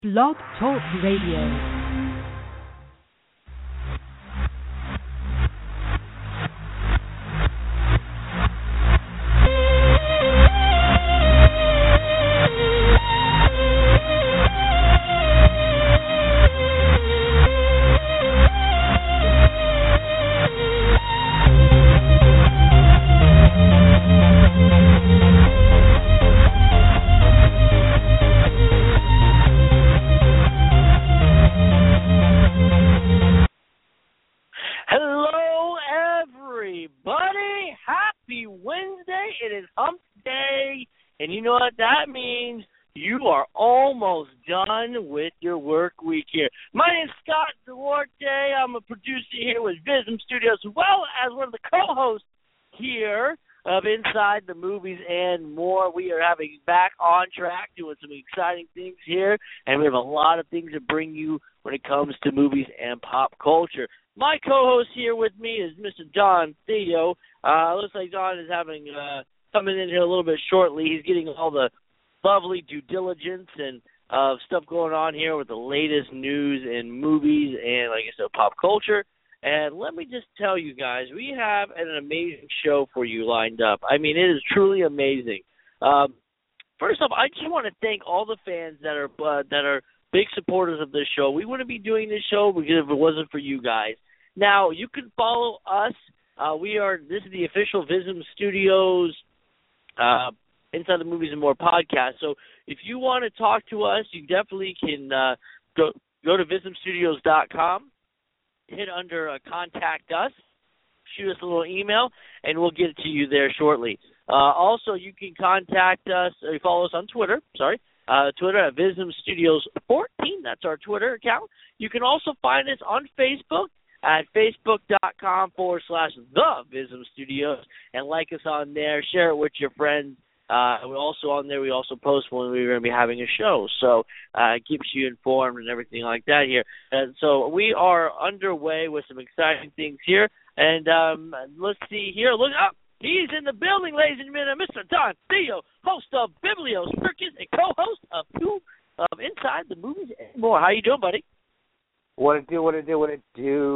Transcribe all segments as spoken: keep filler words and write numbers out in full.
Blog Talk Radio. You know what that means? You are almost done with your work week here. My name's Scott Duarte. I'm a producer here with Vism Studios, as well as one of the co-hosts here of Inside the Movies and More. We are having back on track, doing some exciting things here, and we have a lot of things to bring you when it comes to movies and pop culture. My co-host here with me is Mister John Theo. Uh, looks like John is having... Uh, coming in here a little bit shortly. He's getting all the lovely due diligence and uh, stuff going on here with the latest news in movies and, like I said, pop culture. And let me just tell you guys, we have an amazing show for you lined up. I mean, it is truly amazing. Um, first off, I just want to thank all the fans that are uh, that are big supporters of this show. We wouldn't be doing this show because if it wasn't for you guys. Now, you can follow us. Uh, we are. This is the official Vism Studios Uh, Inside the Movies and More podcast. So if you want to talk to us, you definitely can uh, go go to vism studios dot com, hit under uh, Contact Us, shoot us a little email, and we'll get it to you there shortly. Uh, also, you can contact us, or follow us on Twitter, sorry, uh, Twitter at Vism Studios fourteen. That's our Twitter account. You can also find us on Facebook at facebook.com forward slash the Vism Studios, and like us on there, share it with your friends. Uh, we're also on there. We also post when we're going to be having a show, so uh, it keeps you informed and everything like that here. And so we are underway with some exciting things here, and um, let's see here. Look up. He's in the building, ladies and gentlemen, Mister Don Theo, host of Biblios Circus and co-host of two of Inside the Movies and More. How you doing, buddy? What it do, what it do, what it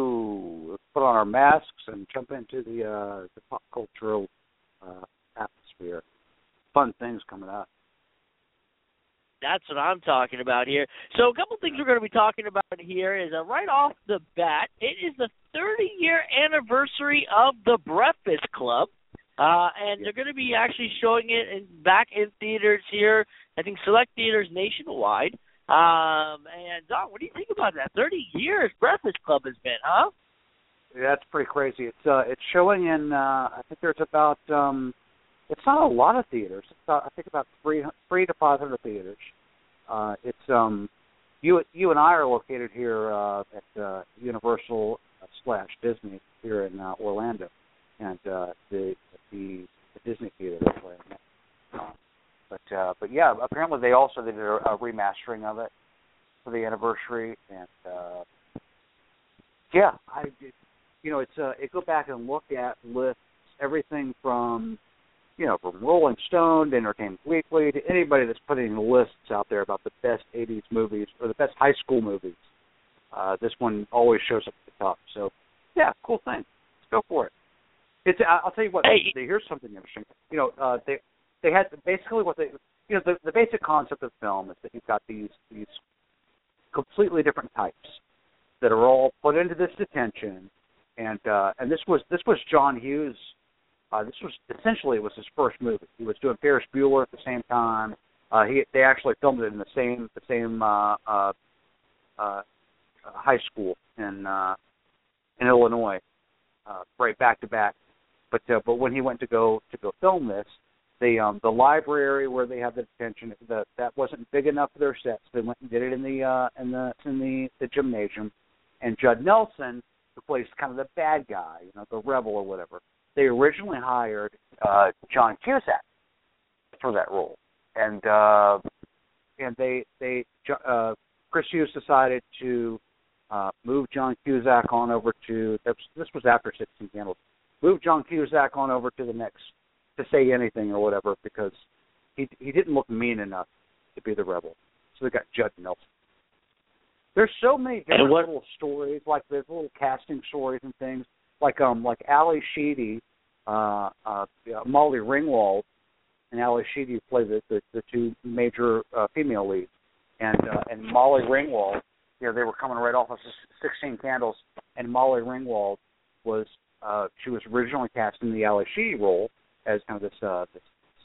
do. Let's put on our masks and jump into the uh, the pop cultural uh, atmosphere. Fun things coming up. That's what I'm talking about here. So a couple things we're going to be talking about here is uh, right off the bat, it is the thirty-year anniversary of The Breakfast Club, uh, and they're going to be actually showing it in, back in theaters here, I think select theaters nationwide. Um, and, Don, what do you think about that? thirty years Breakfast Club has been, huh? Yeah, that's pretty crazy. It's uh, it's showing in, uh, I think there's about, um, it's not a lot of theaters. It's about, I think about three, three to five hundred theaters. Uh, it's, um, you you and I are located here uh, at uh, Universal slash Disney here in uh, Orlando, and uh, the, the the Disney theater that's right now. But uh, but yeah, apparently they also did a, a remastering of it for the anniversary, and uh, yeah, I you know it's uh, it go back and look at lists, everything from you know from Rolling Stone to Entertainment Weekly to anybody that's putting lists out there about the best eighties movies or the best high school movies. Uh, this one always shows up at the top. So yeah, cool thing. Let's go for it. It's I'll tell you what. Hey. Here's something interesting. You know uh, they. They had basically what they, you know, the, the basic concept of film is that you've got these these completely different types that are all put into this detention, and uh, and this was this was John Hughes. Uh, this was essentially it was his first movie. He was doing Ferris Bueller at the same time. Uh, he they actually filmed it in the same the same uh, uh, uh, high school in uh, in Illinois, uh, right back to back. But uh, but when he went to go to go film this. The um, the library where they have the detention the, that wasn't big enough for their sets. They went and did it in the uh, in the in the, the gymnasium. And Judd Nelson, who plays kind of the bad guy, you know, the rebel or whatever. They originally hired uh, John Cusack for that role, and uh, and they they uh, Chris Hughes decided to uh, move John Cusack on over to this was after sixteen Candles. Move John Cusack on over to the next. To say anything or whatever because he he didn't look mean enough to be the rebel. So they got Judd Nelson. There's so many different what, little stories, like there's little casting stories and things, like um like Ali Sheedy, uh, uh, yeah, Molly Ringwald, and Ali Sheedy play the, the, the two major uh, female leads, and uh, and Molly Ringwald, you know, they were coming right off of sixteen Candles, and Molly Ringwald was uh, she was originally cast in the Ali Sheedy role as kind of this uh, this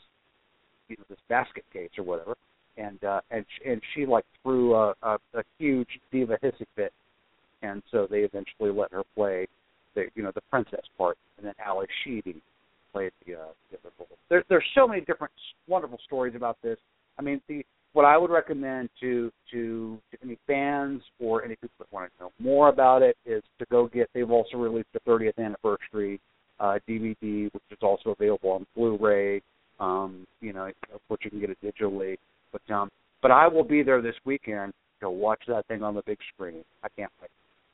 you know this basket case or whatever. And uh, and she, and she like threw a, a, a huge diva hissy fit, and so they eventually let her play the you know the princess part, and then Ali Sheedy played the, uh, the other role. There, there's so many different wonderful stories about this. I mean, the what I would recommend to to, to any fans or any people that want to know more about it is to go get. They've also released the thirtieth anniversary uh, D V D, which is also available on Blu-ray. Um, you know, of course you can get it digitally. But um, but I will be there this weekend to watch that thing on the big screen. I can't wait.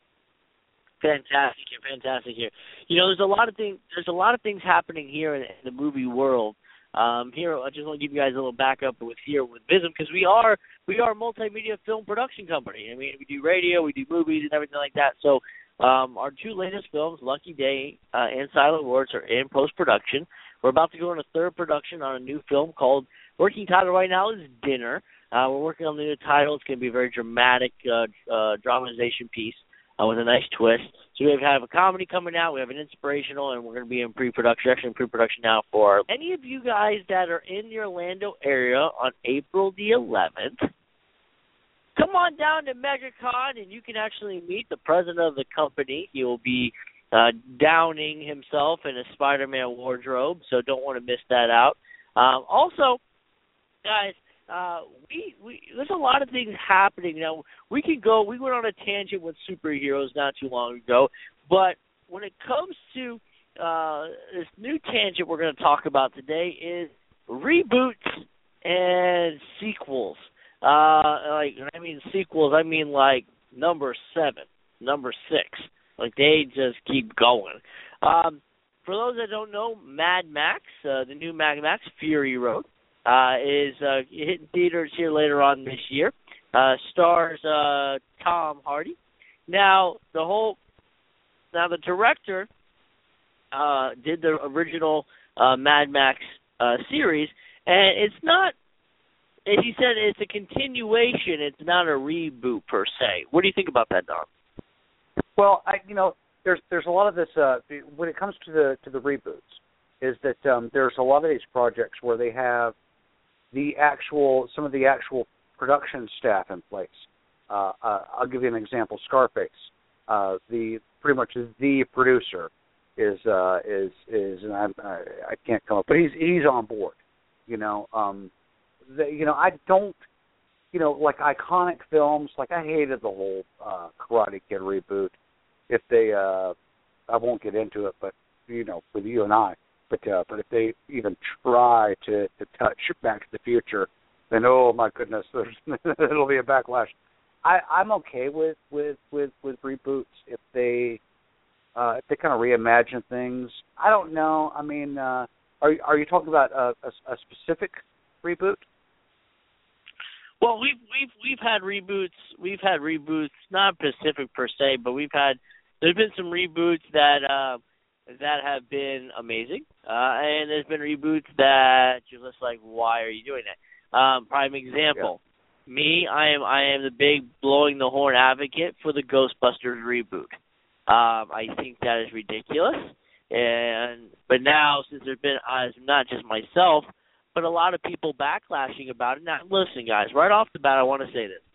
Fantastic here, fantastic here. You know, there's a lot of things. There's a lot of things happening here in, in the movie world. Um, here, I just want to give you guys a little backup with here with Vism because we are we are a multimedia film production company. I mean, we do radio, we do movies, and everything like that. So um, our two latest films, Lucky Day uh, and Silent Wars, are in post production. We're about to go into third production on a new film called. Working title right now is Dinner. Uh, we're working on the new title. It's going to be a very dramatic uh, uh, dramatization piece uh, with a nice twist. So we have a comedy coming out. We have an inspirational, and we're going to be in pre-production, actually in pre-production now for any of you guys that are in the Orlando area on April the eleventh. Come on down to MegaCon, and you can actually meet the president of the company. He will be uh, downing himself in a Spider-Man wardrobe, so don't want to miss that out. Um, also, guys, uh, we, we there's a lot of things happening now. We can go. We went on a tangent with superheroes not too long ago, but when it comes to uh, this new tangent we're going to talk about today is reboots and sequels. Uh, like when I mean sequels, I mean like number seven, number six. Like they just keep going. Um, for those that don't know, Mad Max, uh, the new Mad Max Fury Road. Uh, is uh, hitting theaters here later on this year. Uh, stars uh, Tom Hardy. Now the whole, now the director uh, did the original uh, Mad Max uh, series, and it's not. As he said, it's a continuation. It's not a reboot per se. What do you think about that, Don? Well, I you know there's there's a lot of this uh, when it comes to the to the reboots. Is that um, there's a lot of these projects where they have the actual, some of the actual production staff in place. Uh, uh, I'll give you an example. Scarface, uh, the pretty much the producer is uh, is is, and I'm, I I can't come up, but he's he's on board. You know, um, the, you know I don't, you know, like iconic films. Like I hated the whole uh, Karate Kid reboot. If they, uh, I won't get into it, but you know, with you and I. But uh, but if they even try to, to touch Back to the Future, then oh my goodness, there's it'll be a backlash. I, I'm okay with, with, with, with reboots if they uh, if they kind of reimagine things. I don't know. I mean, uh, are are you talking about a, a, a specific reboot? Well, we've we've we've had reboots. We've had reboots, not specific per se, but we've had. There's been some reboots that. Uh, that have been amazing, uh, and there's been reboots that you're just like, why are you doing that? Um, prime example, yeah. me, I am I am the big blowing the horn advocate for the Ghostbusters reboot. Um, I think that is ridiculous, and but now since there's been uh, not just myself, but a lot of people backlashing about it. Now, listen, guys, right off the bat, I want to say this.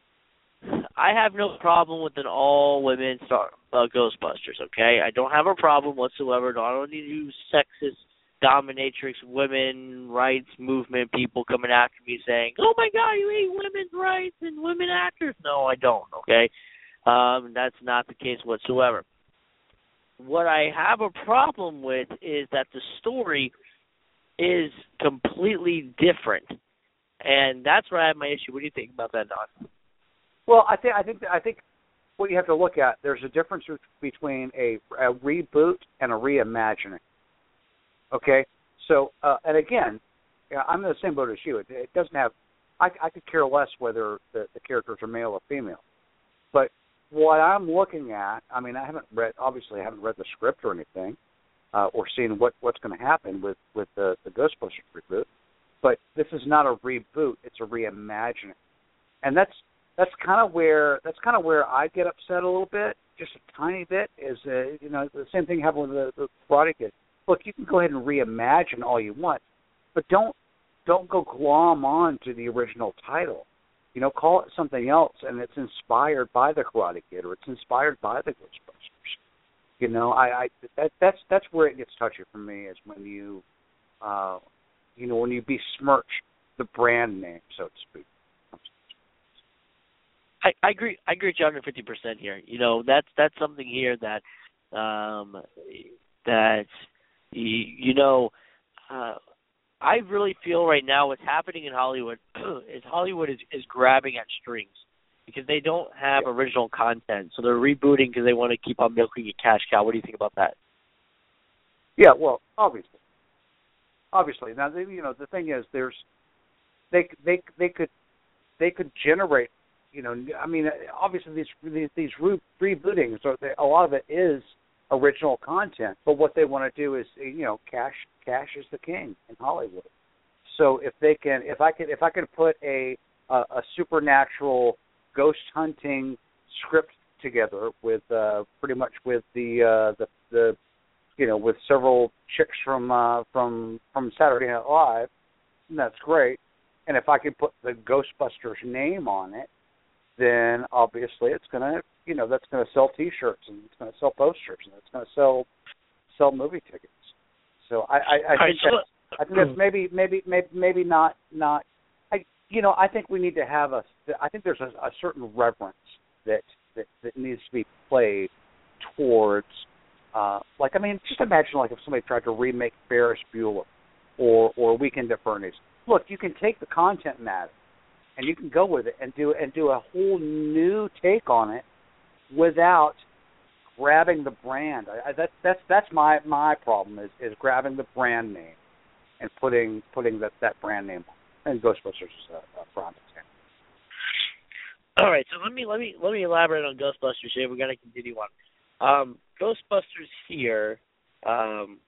I have no problem with an all-women star uh, Ghostbusters, okay? I don't have a problem whatsoever. I don't need you sexist, dominatrix, women rights movement people coming after me saying, oh, my God, you hate women's rights and women actors. No, I don't, okay? Um, that's not the case whatsoever. What I have a problem with is that the story is completely different, and that's where I have my issue. What do you think about that, Don? Well, I think I think I think what you have to look at, there's a difference between a, a reboot and a reimagining. Okay, so uh, and again, I'm in the same boat as you. It, it doesn't have. I, I could care less whether the, the characters are male or female. But what I'm looking at, I mean, I haven't read, obviously, I haven't read the script or anything, uh, or seen what, what's going to happen with, with the, the Ghostbusters reboot. But this is not a reboot; it's a reimagining, and that's that's kind of where that's kind of where I get upset a little bit, just a tiny bit. Is uh, you know the same thing happened with the, the Karate Kid. Look, you can go ahead and reimagine all you want, but don't don't go glom on to the original title. You know, call it something else, and it's inspired by the Karate Kid, or it's inspired by the Ghostbusters. You know, I, I that, that's that's where it gets touchy for me, is when you. Uh, You know, when you besmirch the brand name, so to speak. I, I agree. I agree with you one hundred fifty percent here. You know, that's that's something here that um, that you, you know, uh, I really feel right now what's happening in Hollywood is Hollywood is, is grabbing at strings because they don't have yeah. original content, so they're rebooting because they want to keep on milking a cash cow. What do you think about that? Yeah, well, obviously. Obviously, now you know the thing is, there's they they they could they could generate, you know, I mean, obviously these these, these re- rebootings, so they, a lot of it is original content. But what they want to do is, you know, cash cash is the king in Hollywood. So if they can, if I could, if I could put a a, a supernatural ghost hunting script together with uh, pretty much with the uh, the the you know, with several chicks from uh, from from Saturday Night Live, that's great. And if I could put the Ghostbusters name on it, then obviously it's gonna, you know, that's gonna sell T-shirts and it's gonna sell posters and it's gonna sell sell movie tickets. So I, I, I think that's, I think that's maybe maybe maybe maybe not not. I you know I think we need to have a. I think there's a, a certain reverence that, that that needs to be played towards. Uh, like, I mean, just imagine, like, if somebody tried to remake Ferris Bueller or or Weekend at Bernie's. Look, you can take the content matter and you can go with it and do and do a whole new take on it without grabbing the brand. I, I, that's that's that's my my problem is, is grabbing the brand name and putting putting that, that brand name on. And Ghostbusters is a, a prime example. All right, so let me let me let me elaborate on Ghostbusters here. We're gonna continue on. Um, Ghostbusters here um,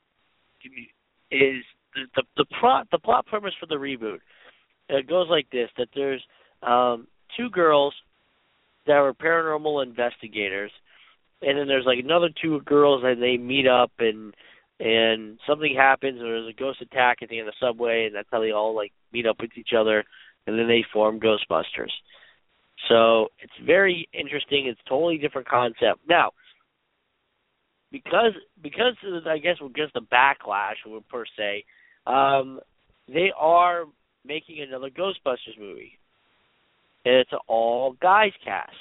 is the, the the plot the plot premise for the reboot. It goes like this: that there's um, two girls that were paranormal investigators, and then there's like another two girls and they meet up and and something happens and there's a ghost attack at the end of the subway, and that's how they all like meet up with each other, and then they form Ghostbusters. So it's very interesting. It's a totally different concept now. Because because I guess just the backlash per se, um, they are making another Ghostbusters movie, and it's an all guys cast,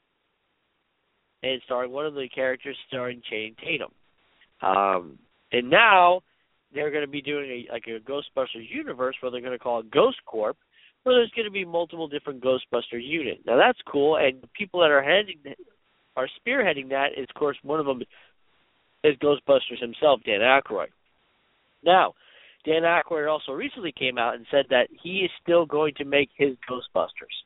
and it's starring one of the characters starring Channing Tatum, um, and now they're going to be doing a, like a Ghostbusters universe where they're going to call it Ghost Corp, where there's going to be multiple different Ghostbusters units. Now that's cool, and the people that are heading are spearheading that is, of course, one of them is Ghostbusters himself, Dan Aykroyd. Now, Dan Aykroyd also recently came out and said that he is still going to make his Ghostbusters.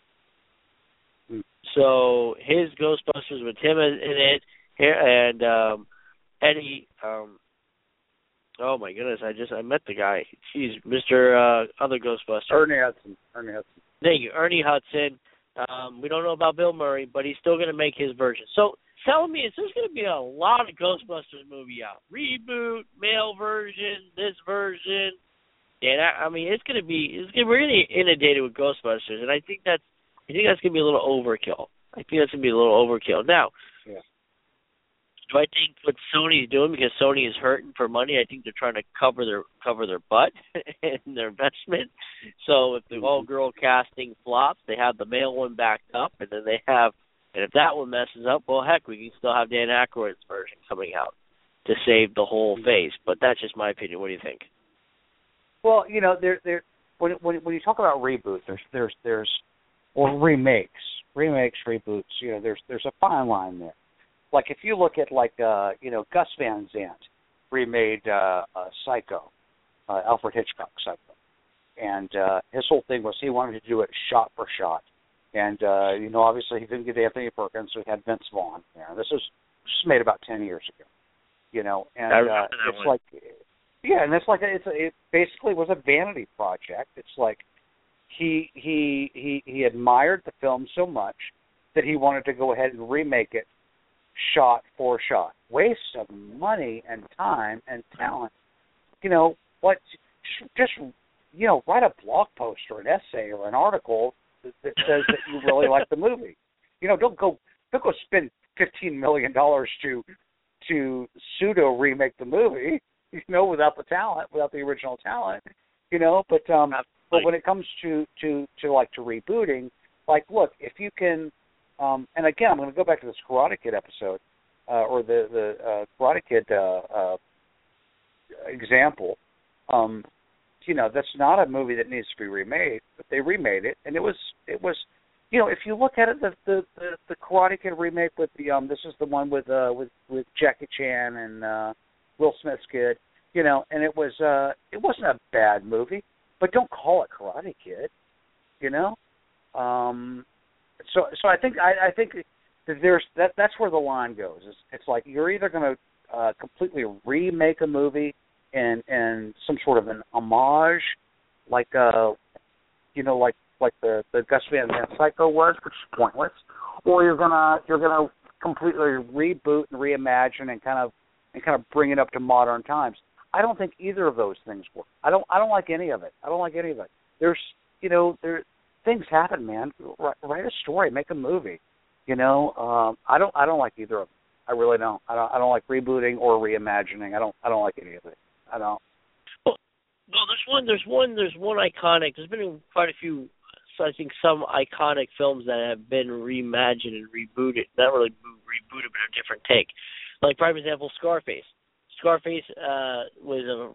Mm. So his Ghostbusters with him in it, and um, Eddie. Um, oh my goodness! I just I met the guy. He's Mister Uh, other Ghostbuster. Ernie Hudson. Ernie Hudson. Thank you, Ernie Hudson. Um, we don't know about Bill Murray, but he's still going to make his version. So. Telling me is there's going to be a lot of Ghostbusters movie out. Reboot, male version, this version. And I, I mean, it's going to be, it's going to be really inundated with Ghostbusters. And I think that's, I think that's going to be a little overkill. I think that's going to be a little overkill. Now, yeah. Do I think what Sony's doing, because Sony is hurting for money, I think they're trying to cover their cover their butt and their investment. So if the mm-hmm. all-girl casting flops, they have the male one backed up, and then they have, and if that one messes up, well, heck, we can still have Dan Aykroyd's version coming out to save the whole face. But that's just my opinion. What do you think? Well, you know, there, there. When, when when you talk about reboots, there's there's there's or remakes, remakes, reboots. You know, there's there's a fine line there. Like if you look at like uh, you know Gus Van Sant remade uh, uh, Psycho, uh, Alfred Hitchcock Psycho, and uh, his whole thing was he wanted to do it shot for shot. And, uh, you know, obviously he didn't get Anthony Perkins, so he had Vince Vaughn there. This was, this was made about ten years ago, you know, and uh, it's one. like, yeah, and it's like, it's a, it basically was a vanity project. It's like he, he, he, he admired the film so much that he wanted to go ahead and remake it shot for shot. Waste of money and time and talent. You know, what, just, you know, write a blog post or an essay or an article that, that says that you really like the movie. You know, don't go don't go spend fifteen million dollars to to pseudo remake the movie, you know, without the talent, without the original talent, you know. But um, but when it comes to, to, to like to rebooting, like, look, if you can, um, and again, I'm going to go back to this Karate Kid episode uh, or the the uh, Karate Kid uh, uh, example. Um, you know, that's not a movie that needs to be remade, but they remade it, and it was it was. You know, if you look at it, the the, the, the Karate Kid remake with the um, this is the one with uh with, with Jackie Chan and uh, Will Smith's kid. You know, and it was uh it wasn't a bad movie, but don't call it Karate Kid. You know, um, so so I think I, I think that there's that that's where the line goes. It's, it's like you're either going to uh, completely remake a movie and and some sort of an homage, like uh you know like. like the, the Gus Van Sant Psycho was, which is pointless, or you're gonna you're gonna completely reboot and reimagine and kind of and kind of bring it up to modern times. I don't think either of those things work. I don't I don't like any of it. I don't like any of it. There's you know there things happen, man. Write, write a story, make a movie. You know um, I don't I don't like either of them. I really don't. I don't I don't like rebooting or reimagining. I don't I don't like any of it. I don't. Well, well there's one there's one there's one iconic. There's been quite a few. I think some iconic films that have been reimagined and rebooted, not really rebooted, but a different take. Like, for example, Scarface. Scarface uh, was a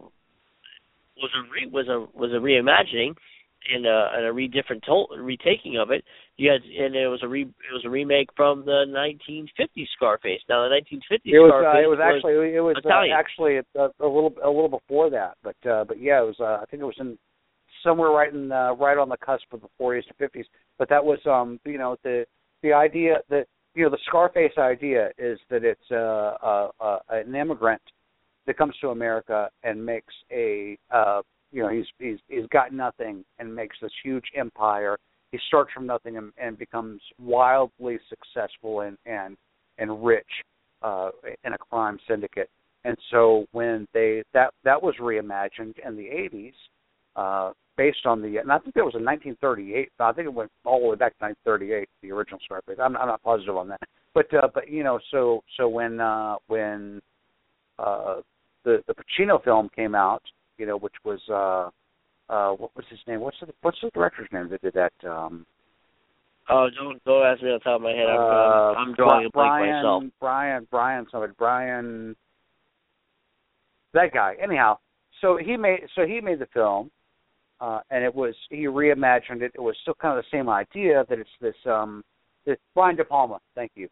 was a re, was a was a reimagining and a, and a re different to, retaking of it. You had and it was a re, it was a remake from the nineteen fifties Scarface. Now the nineteen fifties it was, Scarface uh, it was, was actually it was Italian. Uh, actually a, a little a little before that, but uh, but yeah, it was. Uh, I think it was in. Somewhere right in uh, right on the cusp of the forties to fifties, but that was um you know the the idea that you know the Scarface idea is that it's uh, uh, uh, an immigrant that comes to America and makes a uh, you know he's he's he's got nothing and makes this huge empire. He starts from nothing and, and becomes wildly successful and and and rich uh, in a crime syndicate. And so when they that that was reimagined in the eighties. Uh, based on the, and I think that was in nineteen thirty-eight. I think it went all the way back to nineteen thirty-eight, the original Scarface. I'm, I'm not positive on that, but uh, but you know, so so when uh, when uh, the the Pacino film came out, you know, which was uh, uh, what was his name? What's the what's the director's name that did that? Um, oh, don't don't ask me on the top of my head. I'm, uh, I'm, I'm drawing Brian, a blank myself. Brian, Brian, somebody, Brian, that guy. Anyhow, so he made so he made the film. Uh, and it was he reimagined it. It was still kind of the same idea that it's this um this Brian De Palma. Thank you.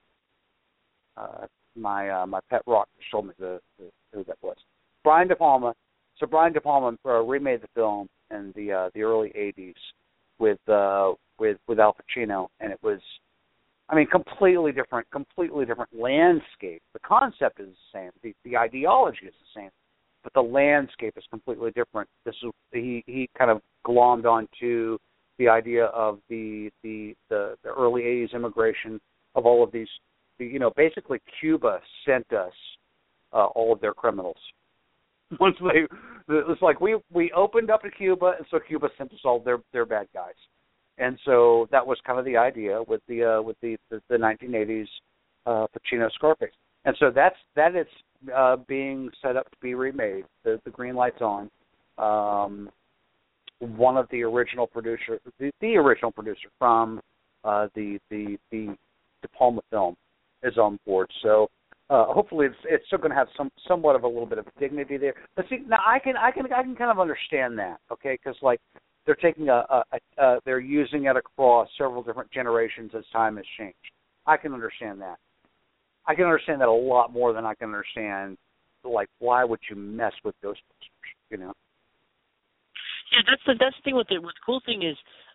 Uh, my uh, my pet rock told me the, the, who that was. Brian De Palma. So Brian De Palma uh, remade the film in the uh, the early eighties with uh, with with Al Pacino, and it was, I mean, completely different, completely different landscape. The concept is the same. The the ideology is the same. But the landscape is completely different. This is he, he kind of glommed onto the idea of the the, the, the early eighties immigration of all of these. You know, basically Cuba sent us uh, all of their criminals. Once they, it's like we, we opened up to Cuba, and so Cuba sent us all their, their bad guys. And so that was kind of the idea with the uh, with the, the, the nineteen eighties uh, Pacino Scarface. And so that's that is uh, being set up to be remade. The, the green light's on. Um, one of the original producer, the, the original producer from uh, the the the De Palma film, is on board. So uh, hopefully it's it's still going to have some somewhat of a little bit of dignity there. But see, now I can I can I can kind of understand that, okay? Because like they're taking a, a, a, a they're using it across several different generations as time has changed. I can understand that. I can understand that a lot more than I can understand, like, why would you mess with Ghostbusters, you know? Yeah, that's the that's the thing with it. What the cool thing is,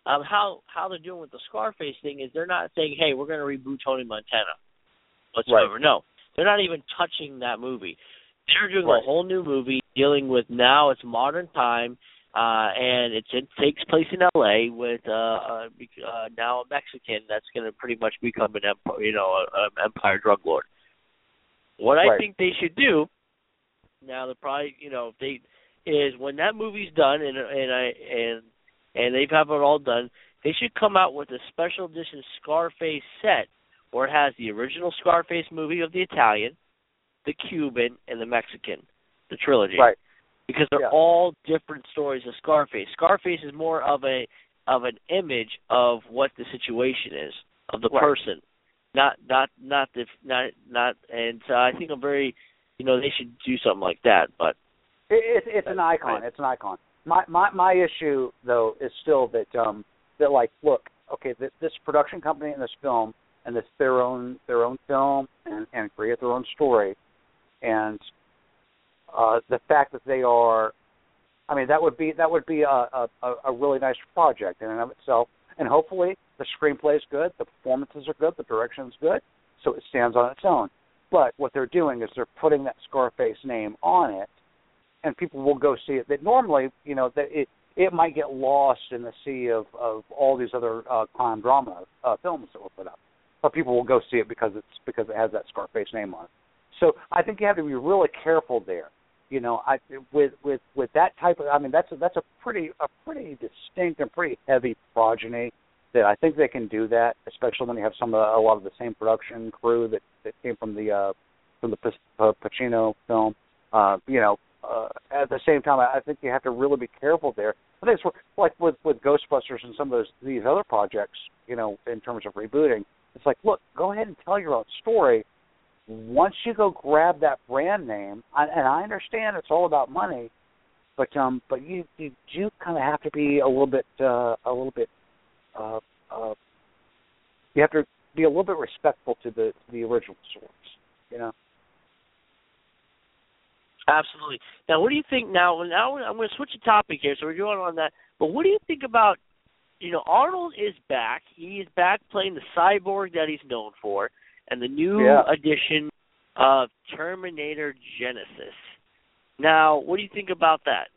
um, how how they're doing with the Scarface thing is they're not saying, hey, we're going to reboot Tony Montana whatsoever. Right. No, they're not even touching that movie. They're doing Right. a whole new movie dealing with now it's modern time, uh, and it's, it takes place in L A with uh, uh, uh, now a Mexican that's going to pretty much become an empire, you know, an empire drug lord. What I Right. think they should do now, the probably you know they is when that movie's done and and I and and they've have it all done, they should come out with a special edition Scarface set where it has the original Scarface movie of the Italian, the Cuban, and the Mexican, the trilogy. Right. Because they're Yeah. all different stories of Scarface. Scarface is more of a of an image of what the situation is of the Right. person, not not not the not not. And so I think I'm very, you know, they should do something like that. But It, it's it's an icon. It's an icon. My my my issue though is still that um that like look okay this, this production company and this film and this their own their own film and, and create their own story, and uh, the fact that they are, I mean that would be that would be a, a, a really nice project in and of itself, and hopefully the screenplay is good, the performances are good, the direction is good, so it stands on its own. But what they're doing is they're putting that Scarface name on it, and people will go see it. That normally, you know, that it it might get lost in the sea of, of all these other uh, crime drama uh, films that were put up, but people will go see it because it's because it has that Scarface name on it. So I think you have to be really careful there. You know, I with with with that type of, I mean, that's a, that's a pretty a pretty distinct and pretty heavy progeny. That I think they can do that, especially when you have some of the, a lot of the same production crew that, that came from the uh, from the P- Pacino film. Uh, you know, uh, at the same time, I think you have to really be careful there. I think it's like with with Ghostbusters and some of those these other projects. You know, in terms of rebooting, it's like, look, go ahead and tell your own story. Once you go grab that brand name, and I understand it's all about money, but um, but you you do kind of have to be a little bit uh, a little bit uh, uh, you have to be a little bit respectful to the to the original source, you know. absolutely. Now, what do you think? Now, now I'm going to switch the topic here, so we're going on that. But what do you think about? You know, Arnold is back. He is back playing the cyborg that he's known for. And the new Yeah. edition of Terminator Genesis. Now, what do you think about that?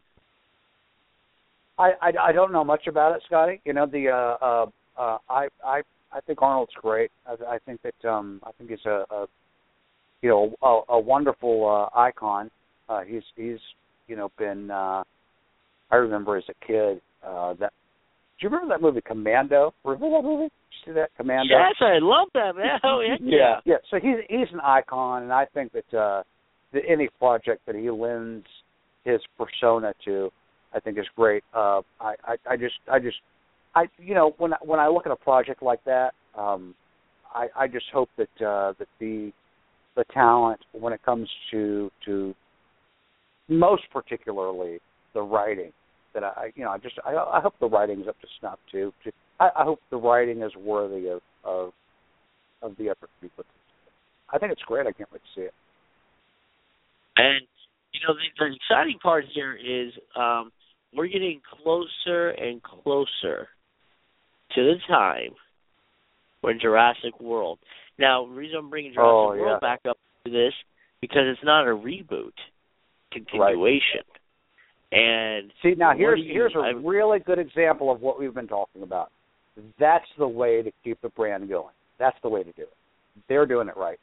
I, I, I don't know much about it, Scotty. You know, the uh, uh, uh, I I I think Arnold's great. I, I think that um, I think he's a, a you know a, a wonderful uh, icon. Uh, he's he's you know been. Uh, I remember as a kid uh, that. Do you remember that movie Commando? Remember that movie? Did you see that Commando? Yes, I love that, man. Oh, yeah. yeah, yeah. So he's he's an icon, and I think that uh, that any project that he lends his persona to, I think is great. Uh, I, I I just I just I you know when I, when I look at a project like that, um, I I just hope that uh, that the the talent when it comes to to most particularly the writing. That I, you know, I just I, I hope the writing's up to snuff too. I, I hope the writing is worthy of of, of the effort to be put. I think it's great. I can't wait to see it. And you know, the, the exciting part here is um, we're getting closer and closer to the time when Jurassic World. Now, the reason I'm bringing Jurassic oh, yeah. World back up to this because it's not a reboot, continuation. Right. And see now here's you, here's a I'm, really good example of what we've been talking about. That's the way to keep the brand going. That's the way to do it. They're doing it right.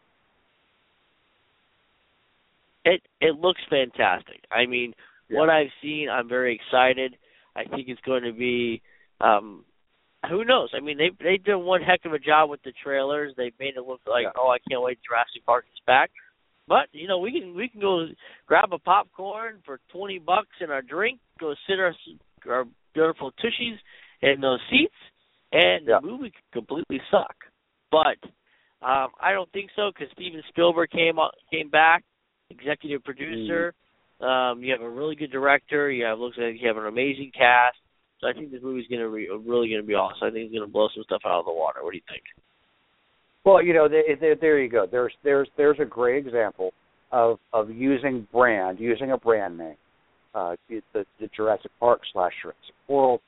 It it looks fantastic. I mean, yeah. What I've seen, I'm very excited. I think it's going to be um, who knows? I mean, they they did one heck of a job with the trailers. They made it look like, yeah. oh, I can't wait, Jurassic Park is back. But you know, we can we can go grab a popcorn for twenty bucks and our drink, go sit our our beautiful tushies in those seats, and yeah. the movie could completely suck. But um, I don't think so because Steven Spielberg came came back, executive producer. Mm. Um, you have a really good director. You have looks like you have an amazing cast. So I think this movie's gonna be really gonna be awesome. I think it's gonna blow some stuff out of the water. What do you think? Well, you know, they, they, there you go. There's there's there's a great example of of using brand, using a brand name, uh, the, the Jurassic Park slash Jurassic World,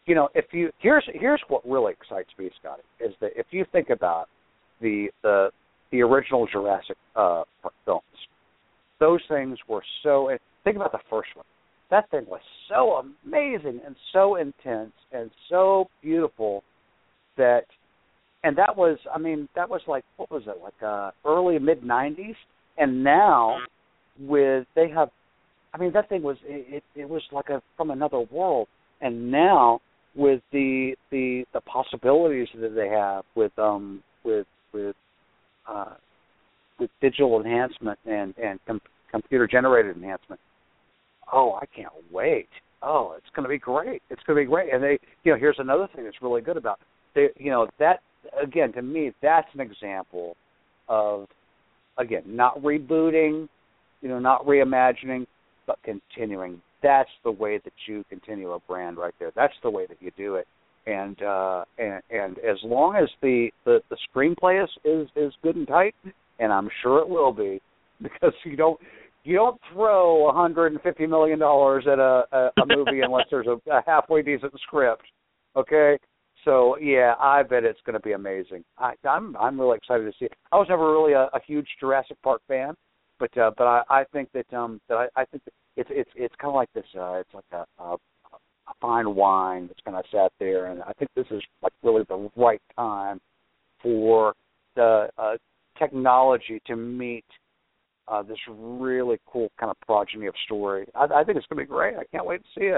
you know, if you here's here's what really excites me, Scotty, is that if you think about the the the original Jurassic uh, films, those things were so. Think about the first one. That thing was so amazing and so intense and so beautiful that, and that was, I mean, that was like, what was it, like uh, early mid nineties, and now with they have, I mean, that thing was it, it, it was like a from another world, and now with the the the possibilities that they have with um with with uh, with digital enhancement and and com- computer generated enhancement. Oh, I can't wait. Oh, it's going to be great. It's going to be great. And they, you know, here's another thing that's really good about it. They, you know, that again to me, that's an example of again not rebooting, you know, not reimagining, but continuing. That's the way that you continue a brand right there. That's the way that you do it. And uh, and and as long as the, the, the screenplay is, is, is good and tight, and I'm sure it will be, because you don't you don't throw one hundred fifty million dollars at a, a, a movie unless there's a, a halfway decent script. Okay, so yeah, I bet it's going to be amazing. I, I'm I'm really excited to see it. I was never really a, a huge Jurassic Park fan, but uh, but I, I think that um that I, I think that it's it's it's kind of like this. Uh, it's like a, a a fine wine that's kind of sat there, and I think this is like really the right time for the uh, technology to meet uh, this really cool kind of progeny of story. I, I think it's going to be great. I can't wait to see it.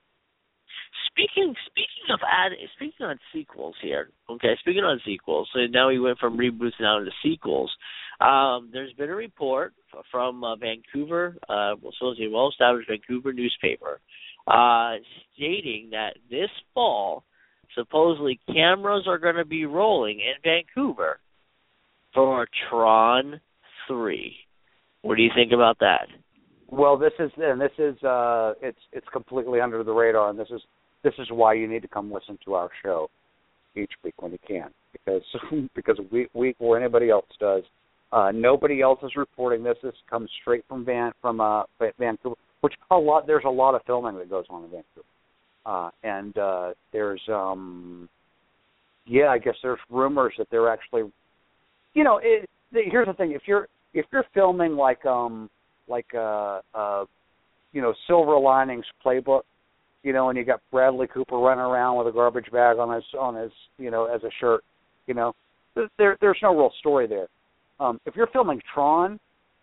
Speaking speaking of add, speaking on sequels here, okay. Speaking on sequels, so now we went from reboots now to sequels. Um, there's been a report from uh, Vancouver, uh, supposedly a well-established Vancouver newspaper, uh, stating that this fall, supposedly cameras are going to be rolling in Vancouver for Tron three. What do you think about that? Well, this is and this is uh, it's it's completely under the radar, and this is this is why you need to come listen to our show each week when you can, because because we week or anybody else does. Uh, nobody else is reporting this. This comes straight from Van from uh, Vancouver, which a lot there's a lot of filming that goes on in Vancouver, uh, and uh, there's um, yeah, I guess there's rumors that they're actually, you know, it, here's the thing: if you're if you're filming like um like uh, uh you know Silver Linings Playbook, you know, and you got Bradley Cooper running around with a garbage bag on his on his you know as a shirt, you know, there there's no real story there. Um, if you're filming Tron,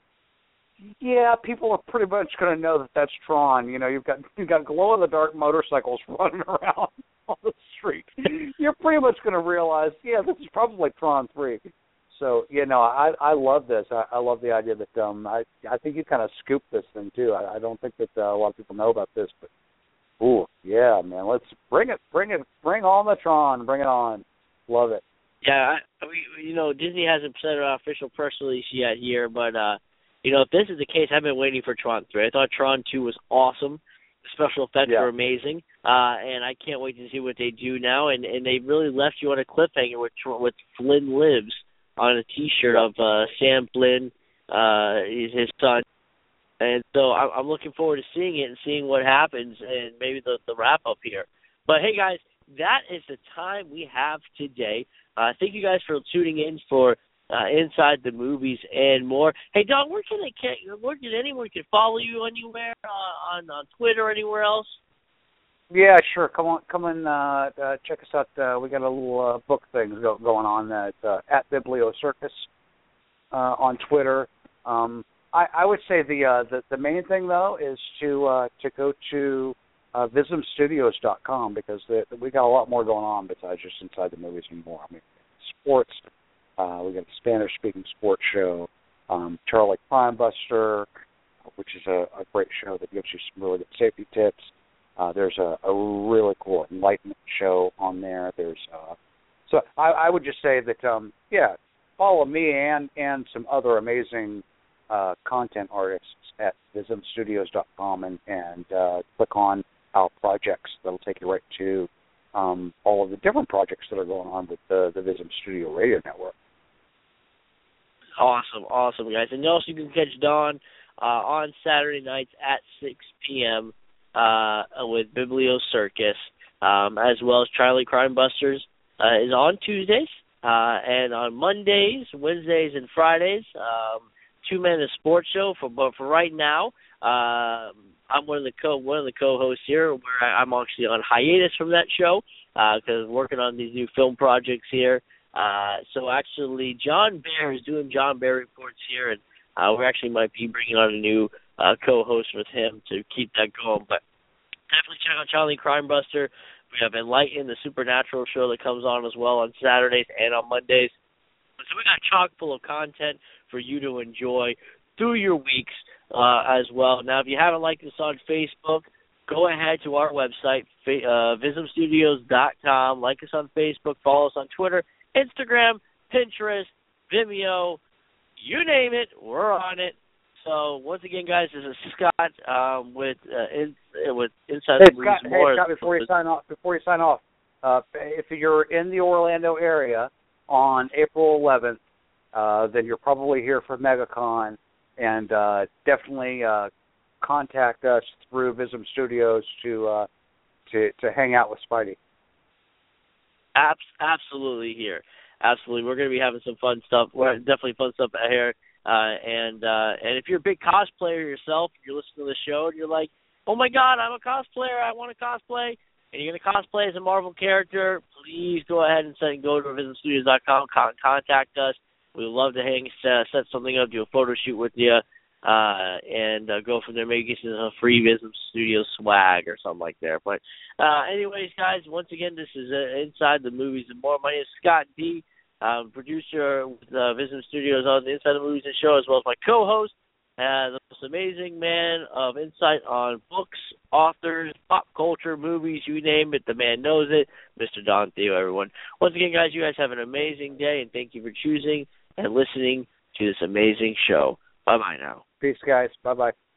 yeah, people are pretty much going to know that that's Tron. You know, you've got you've got glow in the dark motorcycles running around on the street. You're pretty much going to realize, yeah, this is probably Tron three. So, you know, I I love this. I, I love the idea that um I I think you kind of scooped this thing too. I, I don't think that uh, a lot of people know about this, but ooh, yeah, man, let's bring it, bring it, bring on the Tron, bring it on. Love it. Yeah, I, we, you know, Disney hasn't sent an official press release yet here, but, uh, you know, if this is the case, I've been waiting for Tron three. I thought Tron two was awesome. The special effects yeah. were amazing, uh, and I can't wait to see what they do now. And, and they really left you on a cliffhanger with with Flynn Lives on a T-shirt of uh, Sam Flynn, uh, his son. And so I'm, I'm looking forward to seeing it and seeing what happens and maybe the, the wrap-up here. But, hey, guys, that is the time we have today. Uh, thank you guys for tuning in for uh, Inside the Movies and more. Hey, Don, where can they can, where can anyone can follow you anywhere uh, on on Twitter or anywhere else? Yeah, sure. Come on, come and uh, uh, check us out. Uh, we got a little uh, book thing go, going on at uh, at BiblioCircus uh, on Twitter. Um, I, I would say the, uh, the the main thing though is to uh, to go to uh, Vism Studios dot com, because the, we got a lot more going on besides just Inside the Movies and more. I mean, sports. Uh, we got a Spanish-speaking sports show, um, Charlie Crime Buster, which is a, a great show that gives you some really good safety tips. Uh, there's a, a really cool enlightenment show on there. There's uh, so I, I would just say that um, yeah, follow me and and some other amazing uh, content artists at Vism Studios dot com and and uh, click on our projects. That'll take you right to um, all of the different projects that are going on with the the Vism Studio Radio Network. Awesome, awesome, guys. And also you can catch Don uh, on Saturday nights at six p.m. Uh, with BiblioCircus. um, as well as Charlie Crime Busters uh, is on Tuesdays, uh, and on Mondays, Wednesdays, and Fridays, um, Two Men a Sports Show. For but for right now, uh, I'm one of the co one of the co-hosts here. Where I'm actually on hiatus from that show because uh, I'm working on these new film projects here. Uh, so actually, John Bear is doing John Bear Reports here, and uh, we actually might be bringing on a new uh, co-host with him to keep that going. But definitely check out Charlie Crime Buster. We have Enlighten, the supernatural show that comes on as well on Saturdays and on Mondays. So we got chock full of content for you to enjoy through your weeks uh, as well. Now, if you haven't liked us on Facebook, go ahead to our website, uh, vism studios dot com. Like us on Facebook, follow us on Twitter, Instagram, Pinterest, Vimeo, you name it, we're on it. So once again, guys, this is Scott um, with uh, in, with Inside hey, the Movies Scott, More. Hey, Scott, before you sign off, before you sign off, uh, if you're in the Orlando area on April eleventh, uh, then you're probably here for MegaCon, and uh, definitely uh, contact us through Vism Studios to uh, to to hang out with Spidey. Abs- absolutely here. Absolutely. We're going to be having some fun stuff. We're definitely fun stuff here. Uh, and uh, and if you're a big cosplayer yourself, you're listening to the show and you're like, oh, my God, I'm a cosplayer. I want to cosplay. And you're going to cosplay as a Marvel character, please go ahead and send, go to vism studios dot com, con- contact us. We'd love to hang, uh, set something up, do a photo shoot with you, uh, and uh, go from there. Maybe get some free Vism Studios swag or something like that. But uh, anyways, guys, once again, this is uh, Inside the Movies and More. My name is Scott D., um, producer with uh, Vism Studios on the Inside the Movies and Show, as well as my co-host, uh, the most amazing man of insight on books, authors, pop culture, movies, you name it, the man knows it, Mister Don Theo, everyone. Once again, guys, you guys have an amazing day, and thank you for choosing and listening to this amazing show. Bye-bye now. Peace, guys. Bye-bye.